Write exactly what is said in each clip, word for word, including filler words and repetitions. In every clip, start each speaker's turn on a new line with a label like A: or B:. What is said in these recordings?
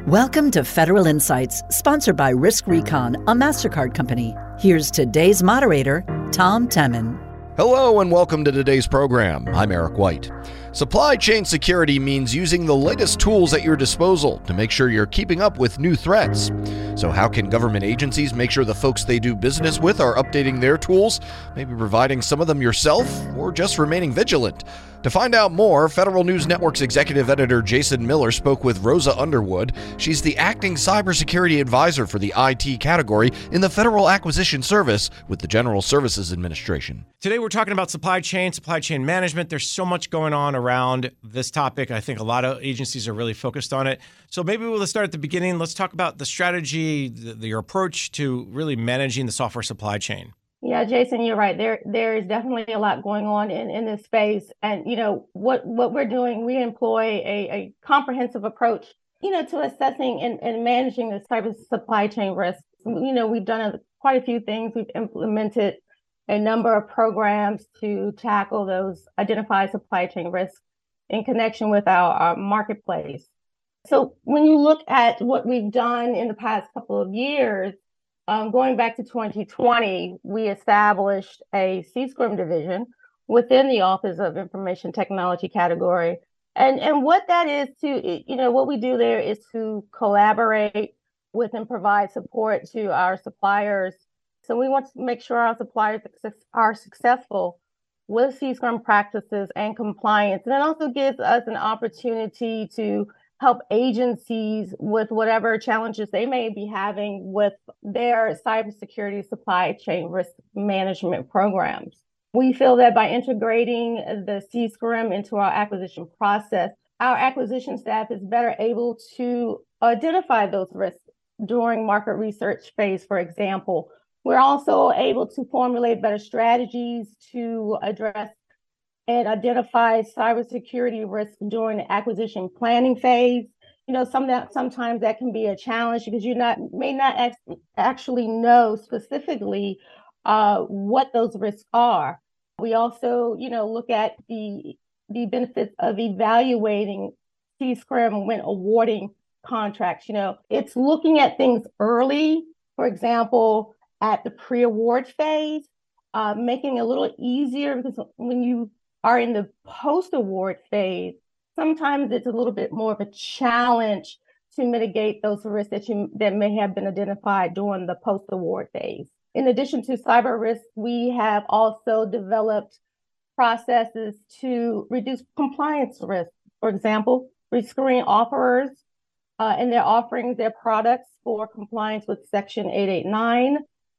A: Welcome to Federal Insights, sponsored by Risk Recon, a MasterCard company. Here's today's moderator, Tom Temin.
B: Hello and welcome to today's program. I'm Eric White. Supply chain security means using the latest tools at your disposal to make sure you're keeping up with new threats. So how can government agencies make sure the folks they do business with are updating their tools, maybe providing some of them yourself, or just remaining vigilant? To find out more, Federal News Network's executive editor Jason Miller spoke with Rosa Underwood. She's the acting cybersecurity advisor for the I T category in the Federal Acquisition Service with the General Services Administration.
C: Today we're talking about supply chain, supply chain management. There's so much going on around this topic. I think a lot of agencies are really focused on it. So maybe we'll start at the beginning. Let's talk about the strategy, the, the, your approach to really managing the software supply chain.
D: Yeah, Jason, you're right. There, there is definitely a lot going on in, in this space. And, you know, what, what we're doing, we employ a, a comprehensive approach, you know, to assessing and, and managing the cyber supply chain risks. You know, we've done a, quite a few things. We've implemented a number of programs to tackle those identified supply chain risks in connection with our, our marketplace. So when you look at what we've done in the past couple of years, Um, going back to twenty twenty, we established a C S C R M division within the Office of Information Technology category. And, and what that is to, you know, what we do there is to collaborate with and provide support to our suppliers. So we want to make sure our suppliers are successful with C S C R M practices and compliance. And it also gives us an opportunity to help agencies with whatever challenges they may be having with their cybersecurity supply chain risk management programs. We feel that by integrating the C S C R M into our acquisition process, our acquisition staff is better able to identify those risks during market research phase, for example. We're also able to formulate better strategies to address and identify cybersecurity risk during the acquisition planning phase. You know, some that sometimes that can be a challenge because you not may not ex- actually know specifically uh, what those risks are. We also, you know, look at the the benefits of evaluating C S C R M when awarding contracts. You know, it's looking at things early, for example, at the pre-award phase, uh, making it a little easier because when you are in the post-award phase, sometimes it's a little bit more of a challenge to mitigate those risks that you that may have been identified during the post-award phase. In addition to cyber risk, we have also developed processes to reduce compliance risk. For example, we screen offerers uh, and their offerings, their products for compliance with Section eight eighty-nine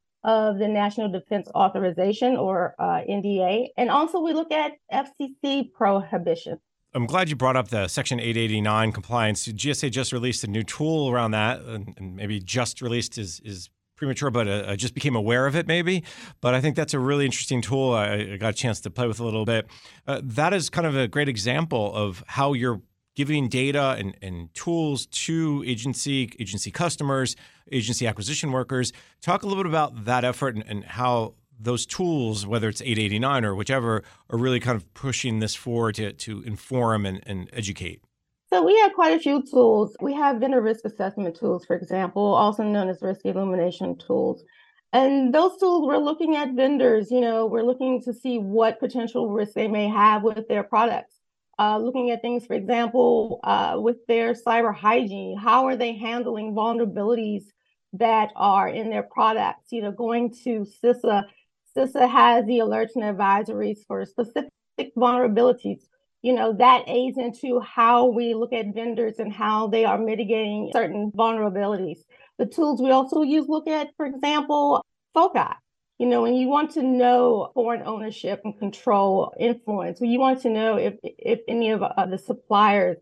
D: of the National Defense Authorization, or uh, N D A. And also we look at F C C prohibition.
C: I'm glad you brought up the Section eight eighty-nine compliance. G S A just released a new tool around that, and, and maybe just released is, is premature, but uh, I just became aware of it maybe. But I think that's a really interesting tool. I, I got a chance to play with a little bit. Uh, that is kind of a great example of how you're giving data and, and tools to agency, agency customers, agency acquisition workers. Talk a little bit about that effort and, and how those tools, whether it's eight eighty-nine or whichever, are really kind of pushing this forward to, to inform and, and educate.
D: So we have quite a few tools. We have vendor risk assessment tools, for example, also known as risk illumination tools. And those tools, we're looking at vendors, you know, we're looking to see what potential risks they may have with their products. Uh, looking at things, for example, uh, with their cyber hygiene, how are they handling vulnerabilities that are in their products? You know, going to CISA, CISA has the alerts and advisories for specific vulnerabilities. You know, that aids into how we look at vendors and how they are mitigating certain vulnerabilities. The tools we also use look at, for example, FOCI. You know, when you want to know foreign ownership and control influence, when you want to know if if any of uh, the suppliers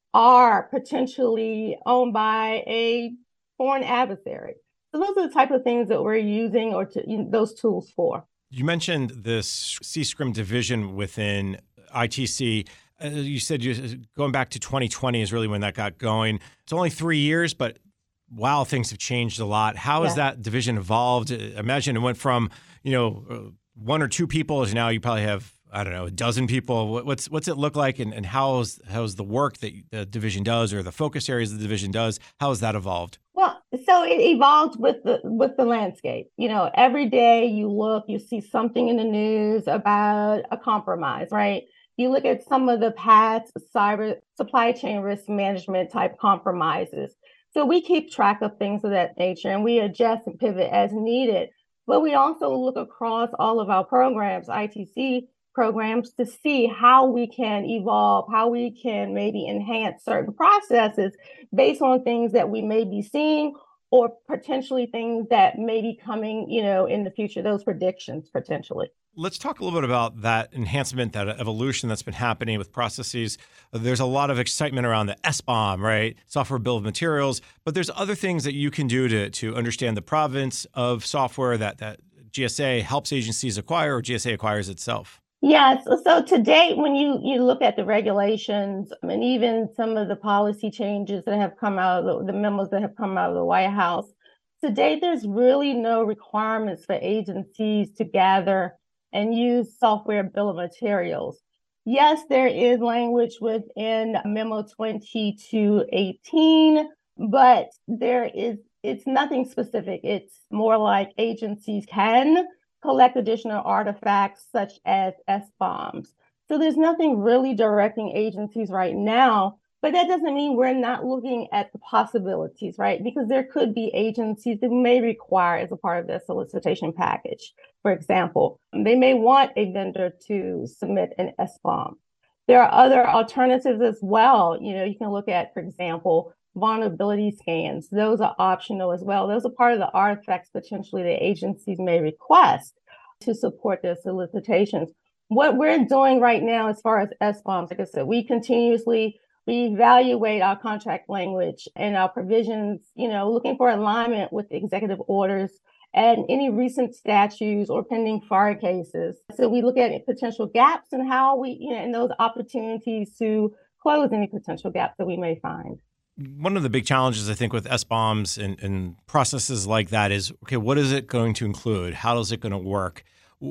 D: are potentially owned by a foreign adversary. So those are the type of things that we're using or to, you know, those tools for.
C: You mentioned this C S C R M division within I T C. Uh, you said you, going back to twenty twenty is really when that got going. It's only three years, but wow, things have changed a lot. How has
D: Yeah.
C: that division evolved? Imagine it went from, you know, uh, one or two people to now you probably have I don't know, a dozen people? What- What's what's it look like, and, and how's how's the work that the division does, or the focus areas the division does? How has that evolved?
D: Well, so it evolves with the with the landscape. You know, every day you look, you see something in the news about a compromise, right? You look at some of the past cyber supply chain risk management type compromises. So we keep track of things of that nature, and we adjust and pivot as needed. But we also look across all of our programs, I T C programs, to see how we can evolve, how we can maybe enhance certain processes based on things that we may be seeing, or potentially things that may be coming, you know, in the future, those predictions potentially.
C: Let's talk a little bit about that enhancement, that evolution that's been happening with processes. There's a lot of excitement around the S B O M, right? Software bill of materials, but there's other things that you can do to, to understand the provenance of software that, that G S A helps agencies acquire, or G S A acquires itself.
D: Yes. So to date, when you, you look at the regulations and even some of the policy changes that have come out of the, the memos that have come out of the White House, to date, there's really no requirements for agencies to gather and use software bill of materials. Yes, there is language within Memo twenty-two eighteen, but there is it's nothing specific. It's more like agencies can collect additional artifacts such as S B O Ms. So there's nothing really directing agencies right now, but that doesn't mean we're not looking at the possibilities, right? Because there could be agencies that may require as a part of their solicitation package. For example, they may want a vendor to submit an S B O M. There are other alternatives as well. You know, you can look at, for example, vulnerability scans. Those are optional as well. Those are part of the artifacts potentially the agencies may request to support their solicitations. What we're doing right now as far as S B O Ms, like I said, we continuously we evaluate our contract language and our provisions, you know, looking for alignment with executive orders and any recent statutes or pending F A R cases. So we look at potential gaps and how we, you know, and those opportunities to close any potential gaps that we may find.
C: One of the big challenges, I think, with S B O Ms and, and processes like that is, okay, what is it going to include? How is it going to work?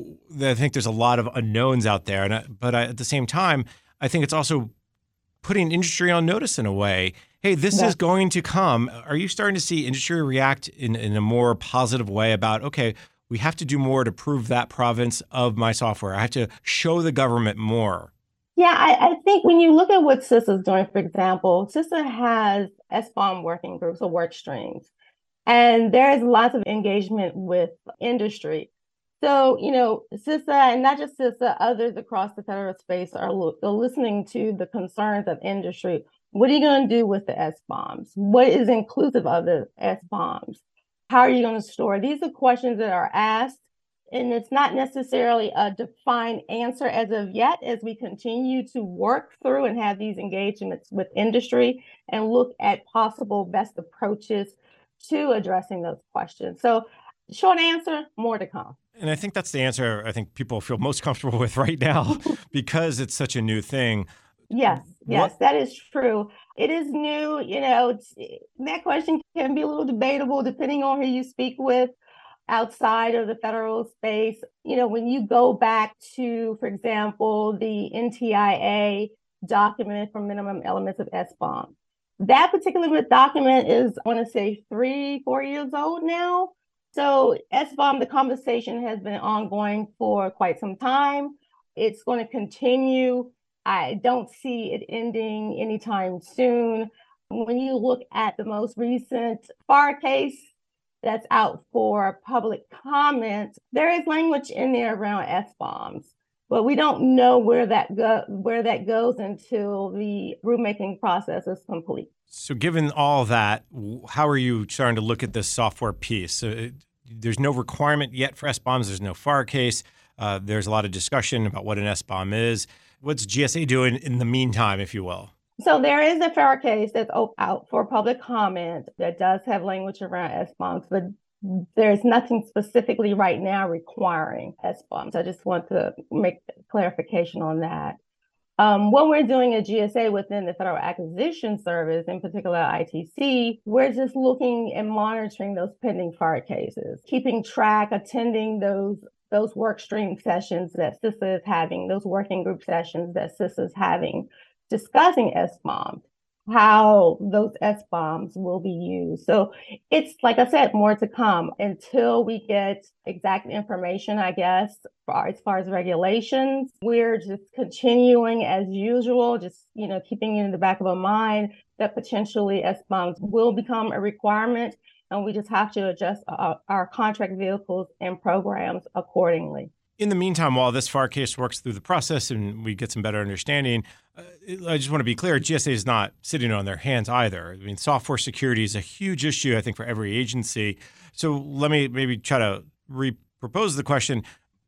C: I think there's a lot of unknowns out there. And I, but I, at the same time, I think it's also putting industry on notice in a way. Hey, this yeah. is going to come. Are you starting to see industry react in, in a more positive way about, okay, we have to do more to prove that province of my software. I have to show the government more.
D: Yeah, I, I think when you look at what CISA is doing, for example, CISA has S B O M working groups or work streams, and there's lots of engagement with industry. So, you know, CISA, and not just CISA, others across the federal space are, are listening to the concerns of industry. What are you going to do with the S B O Ms? What is inclusive of the S B O Ms? How are you going to store? These are questions that are asked, and it's not necessarily a defined answer as of yet, as we continue to work through and have these engagements with industry and look at possible best approaches to addressing those questions. So short answer, more to come.
C: And I think that's the answer I think people feel most comfortable with right now because it's such a new thing.
D: Yes, yes,
C: what?
D: that is true. It is new. You know, it's, that question can be a little debatable depending on who you speak with outside of the federal space. You know, when you go back to, for example, the N T I A document for minimum elements of S B O M, that particular document is, I want to say, three, four years old now. So S B O M, the conversation has been ongoing for quite some time. It's going to continue. I don't see it ending anytime soon. When you look at the most recent F A R case that's out for public comment, there is language in there around S B O Ms, but we don't know where that go where that goes until the rulemaking process is complete.
C: So given all that, how are you starting to look at this software piece? So it, there's no requirement yet for S B O Ms. There's no F A R case. Uh, there's a lot of discussion about what an S B O M is. What's G S A doing in the meantime, if you will?
D: So there is a F A R case that's out for public comment that does have language around S B O Ms, but there's nothing specifically right now requiring S B O Ms. I just want to make clarification on that. Um, what we're doing at G S A within the Federal Acquisition Service, in particular I T C, we're just looking and monitoring those pending F A R cases, keeping track, attending those those work stream sessions that CISA is having, those working group sessions that CISA is having, discussing S BOMs, how those S BOMs will be used. So it's, like I said, more to come until we get exact information, I guess, as far as regulations. We're just continuing as usual, just, you know, keeping it in the back of our mind that potentially S BOMs will become a requirement, and we just have to adjust our, our contract vehicles and programs accordingly.
C: In the meantime, while this FAR case works through the process and we get some better understanding, uh, I just want to be clear, G S A is not sitting on their hands either. I mean, software security is a huge issue, I think, for every agency. So let me maybe try to re-propose the question.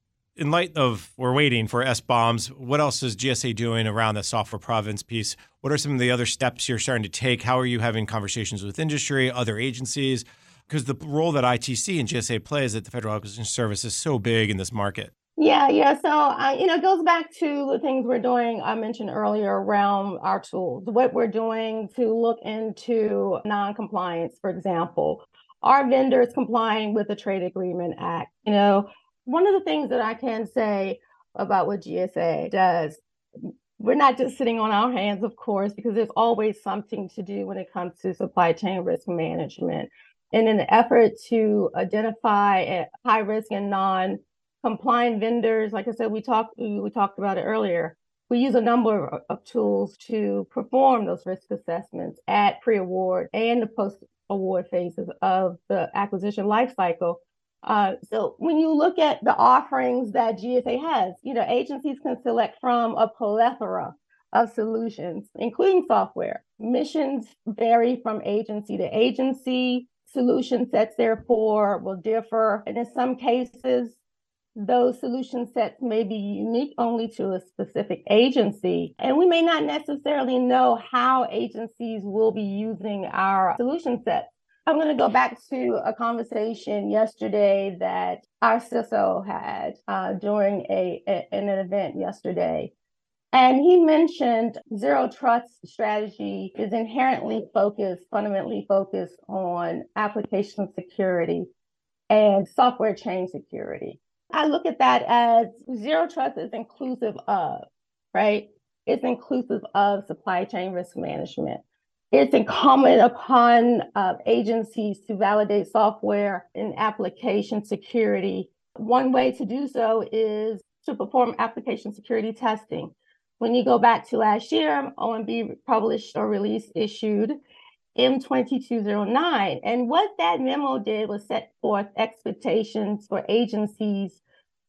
C: In light of we're waiting for S BOMs, what else is G S A doing around the software province piece? What are some of the other steps you're starting to take? How are you having conversations with industry, other agencies? Because the role that I T C and G S A plays at the Federal Acquisition Service is so big in this market.
D: Yeah, yeah. So, uh, you know, it goes back to the things we're doing, I mentioned earlier, around our tools, what we're doing to look into non-compliance, for example. Are vendors complying with the Trade Agreement Act? You know, one of the things that I can say about what G S A does, we're not just sitting on our hands, of course, because there's always something to do when it comes to supply chain risk management. And in the effort to identify high risk and non compliant vendors, like I said, we talked we talked about it earlier. We use a number of, of tools to perform those risk assessments at pre-award and the post-award phases of the acquisition lifecycle. Uh, so when you look at the offerings that G S A has, you know, agencies can select from a plethora of solutions, including software. Missions vary from agency to agency. Solution sets, therefore, will differ, and in some cases, those solution sets may be unique only to a specific agency, and we may not necessarily know how agencies will be using our solution sets. I'm going to go back to a conversation yesterday that our C I S O had uh, during a, a an event yesterday. And he mentioned zero trust strategy is inherently focused, fundamentally focused on application security and software chain security. I look at that as zero trust is inclusive of, right? It's inclusive of supply chain risk management. It's incumbent upon uh, agencies to validate software and application security. One way to do so is to perform application security testing. When you go back to last year, O M B published or released, issued M twenty-two oh nine. And what that memo did was set forth expectations for agencies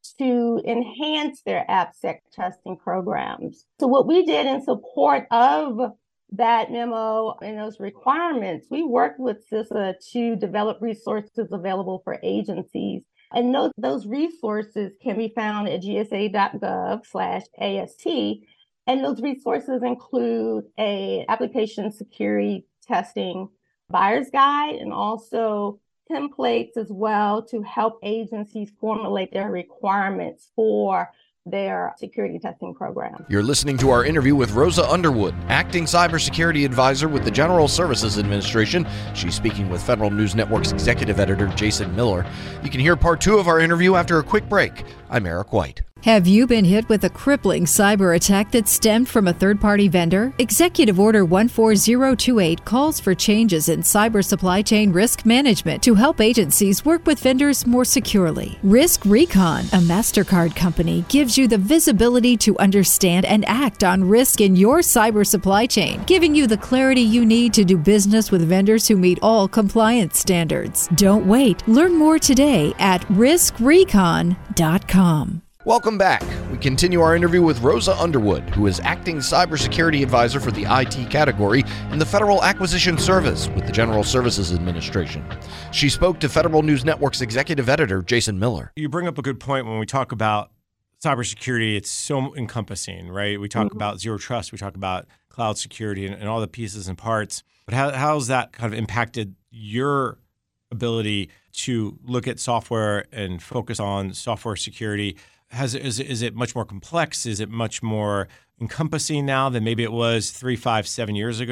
D: to enhance their AppSec testing programs. So what we did in support of that memo and those requirements, we worked with CISA to develop resources available for agencies. And those, those resources can be found at gsa.gov slash AST. And those resources include a application security testing buyer's guide and also templates as well to help agencies formulate their requirements for their security testing program.
B: You're listening to our interview with Rosa Underwood, Acting Cybersecurity Advisor with the General Services Administration. She's speaking with Federal News Network's Executive Editor, Jason Miller. You can hear part two of our interview after a quick break. I'm Eric White.
E: Have you been hit with a crippling cyber attack that stemmed from a third-party vendor? Executive Order one four zero two eight calls for changes in cyber supply chain risk management to help agencies work with vendors more securely. Risk Recon, a MasterCard company, gives you the visibility to understand and act on risk in your cyber supply chain, giving you the clarity you need to do business with vendors who meet all compliance standards. Don't wait. Learn more today at risk recon dot com.
B: Welcome back. We continue our interview with Rosa Underwood, who is Acting Cybersecurity Advisor for the I T category in the Federal Acquisition Service with the General Services Administration. She spoke to Federal News Network's Executive Editor, Jason Miller.
C: You bring up a good point when we talk about cybersecurity. It's so encompassing, right? We talk mm-hmm. about zero trust. We talk about cloud security and, and all the pieces and parts. But how how's that kind of impacted your ability to look at software and focus on software security? Has is is it much more complex? Is it much more encompassing now than maybe it was three, five, seven years ago?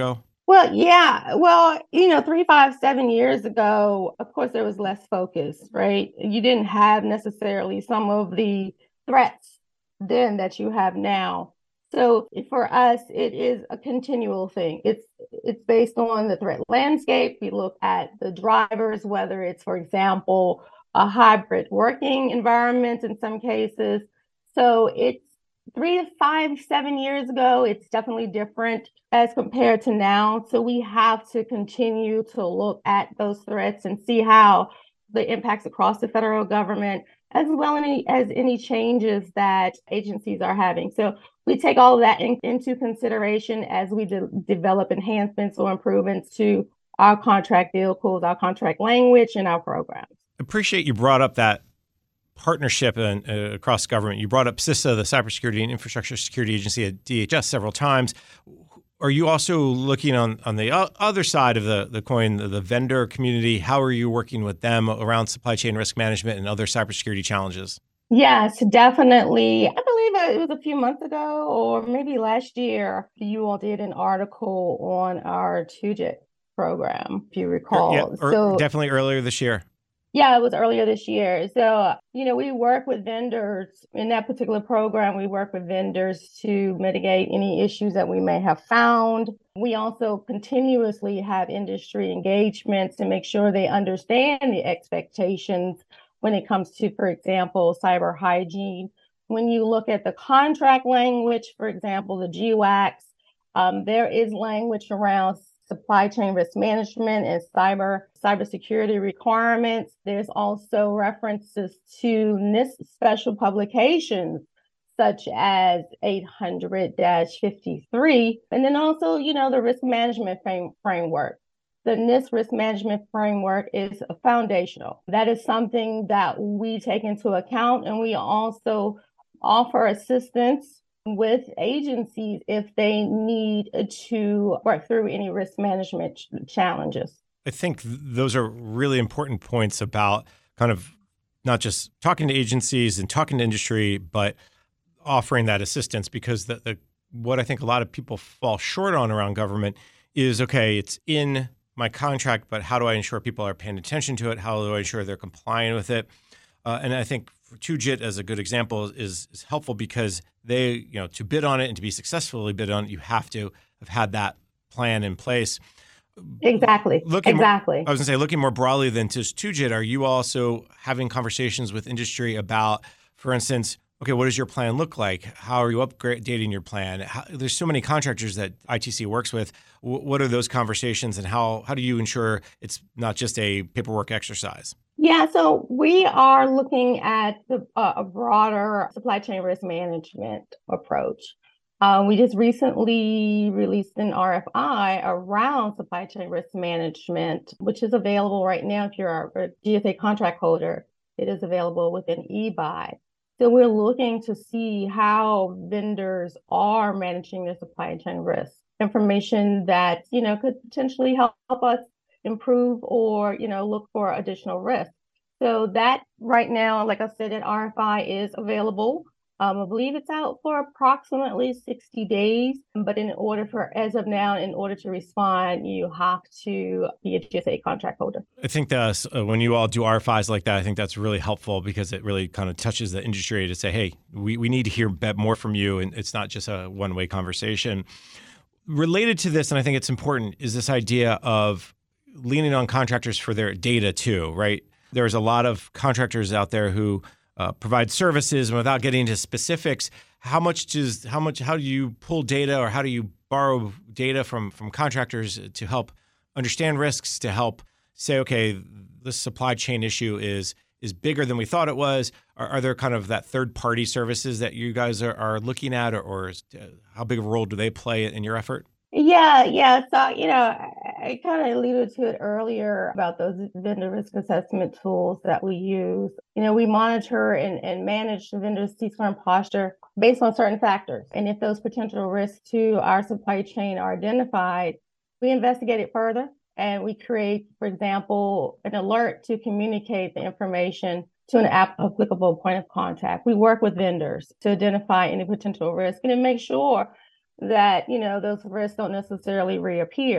D: Well, yeah. Well, you know, three, five, seven years ago, of course, there was less focus, right? You didn't have necessarily some of the threats then that you have now. So for us, it is a continual thing. It's it's based on the threat landscape. We look at the drivers, whether it's, for example, a hybrid working environment in some cases. So it's three to five, seven years ago, it's definitely different as compared to now. So we have to continue to look at those threats and see how the impacts across the federal government, as well any, as any changes that agencies are having. So we take all of that in, into consideration as we de- develop enhancements or improvements to our contract vehicles, our contract language, and our programs.
C: Appreciate you brought up that partnership and, uh, across government. You brought up CISA, the Cybersecurity and Infrastructure Security Agency at D H S, several times. Are you also looking on, on the other side of the, the coin, the, the vendor community? How are you working with them around supply chain risk management and other cybersecurity challenges?
D: Yes, definitely. I believe it was a few months ago or maybe last year, you all did an article on our two J I T program, if you recall.
C: Yeah, or
D: so
C: definitely earlier this year.
D: Yeah, it was earlier this year. So, you know, we work with vendors in that particular program. We work with vendors to mitigate any issues that we may have found. We also continuously have industry engagements to make sure they understand the expectations when it comes to, for example, cyber hygiene. When you look at the contract language, for example, the G WACs, um, there is language around supply chain risk management and cyber cybersecurity requirements. There's also references to NIST special publications such as eight hundred dash fifty-three, and then also, you know, the risk management frame, framework. The NIST risk management framework is foundational. That is something that we take into account, and we also offer assistance with agencies if they need to work through any risk management ch- challenges.
C: I think th- those are really important points about kind of not just talking to agencies and talking to industry, but offering that assistance, because the, the what I think a lot of people fall short on around government is, okay, it's in my contract, but how do I ensure people are paying attention to it? How do I ensure they're complying with it? Uh, and I think for two J I T as a good example is, is helpful because they, you know, to bid on it and to be successfully bid on it, you have to have had that plan in place.
D: Exactly.
C: Looking
D: exactly.
C: More, I was going to say, looking more broadly than just two J I T, are you also having conversations with industry about, for instance, okay, what does your plan look like? How are you updating your plan? How, there's so many contractors that I T C works with. W- what are those conversations, and how how do you ensure it's not just a paperwork exercise?
D: Yeah, so we are looking at the, uh, a broader supply chain risk management approach. Uh, we just recently released an R F I around supply chain risk management, which is available right now if you're a G S A contract holder. It is available within eBuy. So we're looking to see how vendors are managing their supply chain risk, information that, you know, could potentially help, help us improve or, you know, look for additional risk. So that right now, like I said, an R F I is available. Um, I believe it's out for approximately sixty days, but in order for, as of now, in order to respond, you have to be a G S A contract holder.
C: I think that uh, when you all do R F Is like that, I think that's really helpful because it really kind of touches the industry to say, hey, we, we need to hear more from you, and it's not just a one-way conversation. Related to this, and I think it's important, is this idea of leaning on contractors for their data too, right? There's a lot of contractors out there who uh, provide services, and without getting into specifics, how much does how much how do you pull data, or how do you borrow data from from contractors to help understand risks, to help say, okay, this supply chain issue is is bigger than we thought it was? Are, are there kind of that third party services that you guys are, are looking at, or, or is, uh, how big of a role do they play in your effort?
D: Yeah, yeah. So, you know, I, I kind of alluded to it earlier about those vendor risk assessment tools that we use. You know, we monitor and, and manage the vendor's C SCOR and posture based on certain factors. And if those potential risks to our supply chain are identified, we investigate it further and we create, for example, an alert to communicate the information to an applicable point of contact. We work with vendors to identify any potential risk and to make sure that, you know, those risks don't necessarily reappear.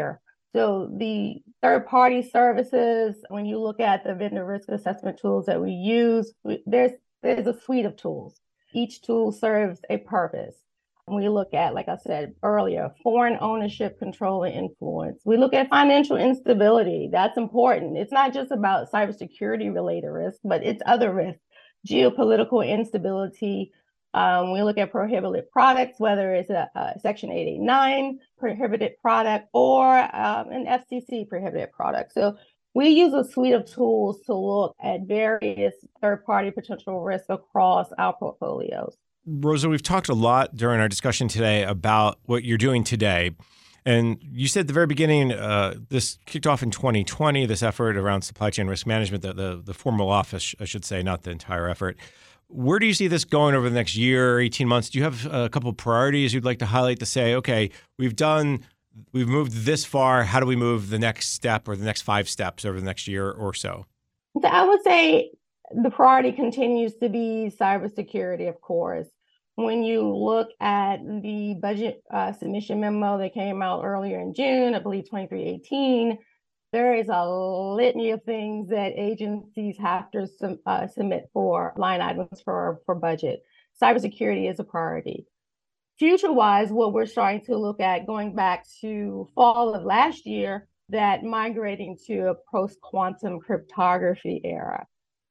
D: So the third-party services, when you look at the vendor risk assessment tools that we use, we, there's there's a suite of tools. Each tool serves a purpose. We look at, like I said earlier, foreign ownership, control, and influence. We look at financial instability. That's important. It's not just about cybersecurity related risk, but it's other risks, geopolitical instability. Um, we look at prohibited products, whether it's a, a Section eight eighty-nine prohibited product or um, an F C C prohibited product. So we use a suite of tools to look at various third-party potential risks across our portfolios.
C: Rosa, we've talked a lot during our discussion today about what you're doing today. And you said at the very beginning, uh, this kicked off in twenty twenty, this effort around supply chain risk management, the, the, the formal office, I should say, not the entire effort. Where do you see this going over the next year or eighteen months? Do you have a couple of priorities you'd like to highlight to say, okay, we've done, we've moved this far. How do we move the next step or the next five steps over the next year or so?
D: So I would say the priority continues to be cybersecurity, of course. When you look at the budget uh, submission memo that came out earlier in June, I believe twenty-three eighteen, there is a litany of things that agencies have to sum, uh, submit for line items for, for budget. Cybersecurity is a priority. Future-wise, what we're starting to look at, going back to fall of last year, that migrating to a post-quantum cryptography era.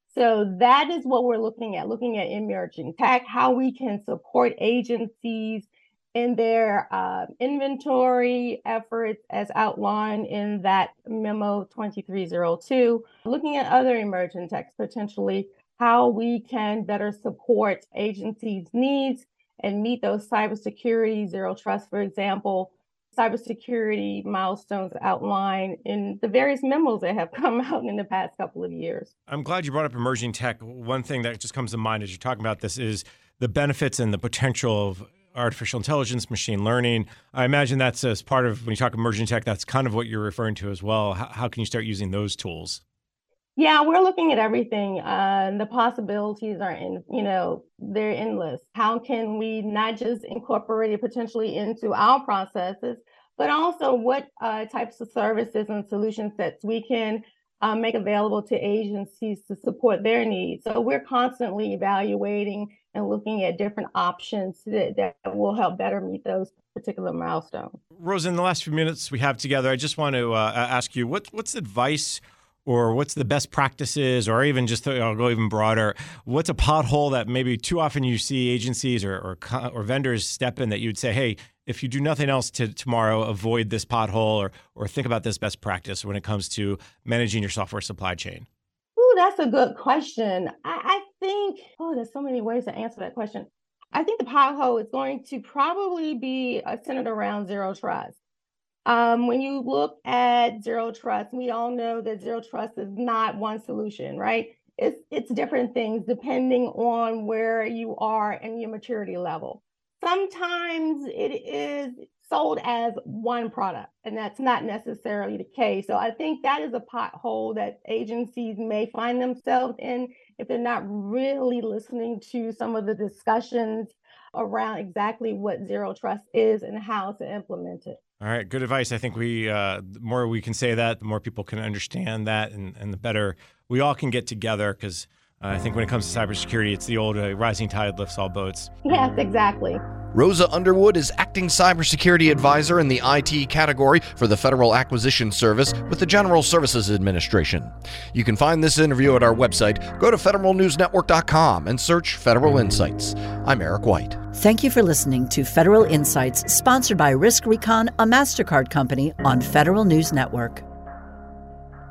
D: So that is what we're looking at, looking at emerging tech, how we can support agencies in their uh, inventory efforts as outlined in that memo twenty-three oh two, looking at other emerging techs, potentially how we can better support agencies' needs and meet those cybersecurity, zero trust, for example, cybersecurity milestones outlined in the various memos that have come out in the past couple of years.
C: I'm glad you brought up emerging tech. One thing that just comes to mind as you're talking about this is the benefits and the potential of artificial intelligence, machine learning. I imagine that's as part of, when you talk emerging tech, that's kind of what you're referring to as well. How, how can you start using those tools?
D: Yeah, we're looking at everything. Uh, the possibilities are, in, you know, they're endless. How can we not just incorporate it potentially into our processes, but also what uh, types of services and solution sets we can uh, make available to agencies to support their needs. So we're constantly evaluating and looking at different options that, that will help better meet those particular milestones.
C: Rosa, in the last few minutes we have together, I just want to uh, ask you, what, what's advice or what's the best practices, or even just, I'll go even broader, what's a pothole that maybe too often you see agencies or, or, or vendors step in that you'd say, hey, if you do nothing else to tomorrow, avoid this pothole or, or think about this best practice when it comes to managing your software supply chain?
D: Ooh, that's a good question. I, I think, oh, there's so many ways to answer that question. I think the pothole is going to probably be uh, centered around zero trust. Um, when you look at zero trust, we all know that zero trust is not one solution, right? It's it's different things depending on where you are and your maturity level. Sometimes it is sold as one product, and that's not necessarily the case. So I think that is a pothole that agencies may find themselves in if they're not really listening to some of the discussions around exactly what zero trust is and how to implement it.
C: All right, good advice. I think we uh, the more we can say that, the more people can understand that, and, and the better we all can get together, because uh, I think when it comes to cybersecurity, it's the old uh, rising tide lifts all boats.
D: Yes, exactly.
B: Rosa Underwood is acting cybersecurity advisor in the I T category for the Federal Acquisition Service with the General Services Administration. You can find this interview at our website. Go to federal news network dot com and search Federal Insights. I'm Eric White.
A: Thank you for listening to Federal Insights, sponsored by Risk Recon, a MasterCard company on Federal News Network.